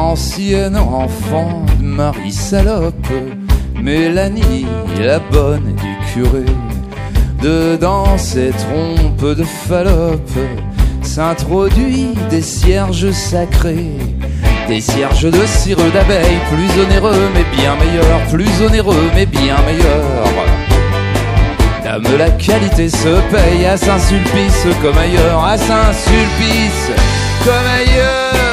ancienne enfant de Marie salope, Mélanie, la bonne du curé. Dedans ces trompes de Fallope s'introduit des cierges sacrés, des cierges de cire d'abeille, plus onéreux mais bien meilleurs, plus onéreux mais bien meilleurs. Dame, la qualité se paye à Saint-Sulpice comme ailleurs, à Saint-Sulpice comme ailleurs.